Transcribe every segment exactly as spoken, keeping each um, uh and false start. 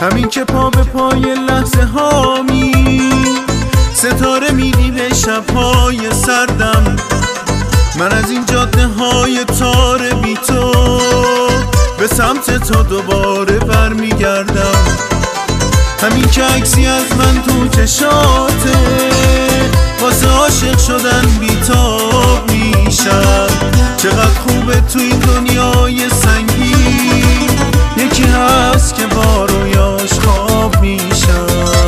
همین که پا به پای لحظه ها می ستاره میدی به شبهای سردم. من از این جاده های تار بی تو به سمت تو دوباره برمیگردم. همین که عکسی از من تو چشاته واسه عاشق شدن بیتاب میشم. چقدر خوبه تو این دنیای سنگین یکی هست که با رویاش خواب میشم.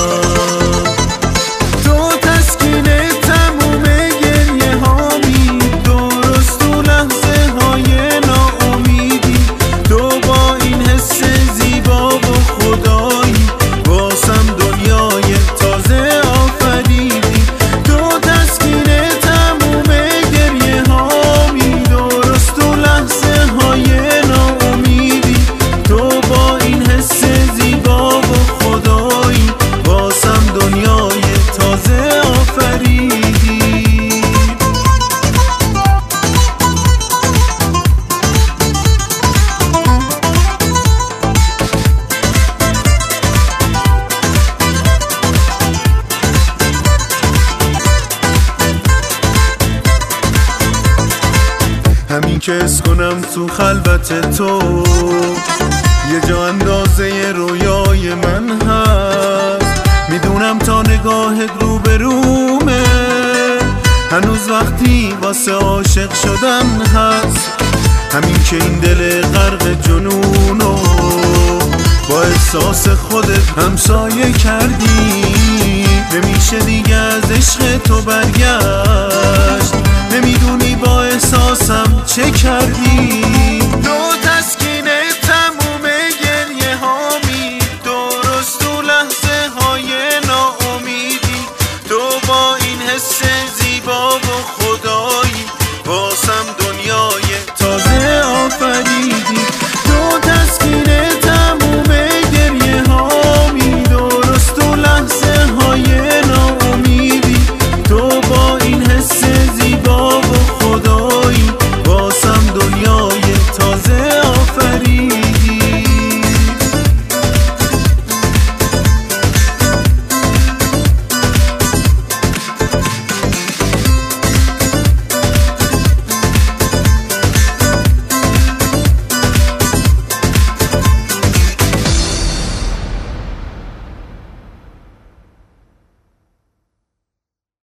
تو تسکین تموم گریه هامی، درست تو لحظه های ناامیدی. تو با این حس زیبا و خدایی واسم دنیای تازه آفریدی. تو تسکین تموم گریه هامی، درست تو لحظه های ناامیدی. تو با این حس زیبا و خدایی واسم دنیای تازه آفریدی. همین که حس کنم تو خلوت تو یه جا اندازه رویای من هست. میدونم تا نگاهت رو به رومه هنوز وقتی واسه عاشق شدن هست. همین که این دل غرق جنونو با احساس خودت همسایه کردی. نمیشه دیگه از عشق تو برگشت، نمیدونی با احساسم چه کردی. تو تسکین تموم گریه هامی، درست تو لحظه های ناامیدی. تو با این حس زیبا و خدایی واسم دنیای تازه آفریدی.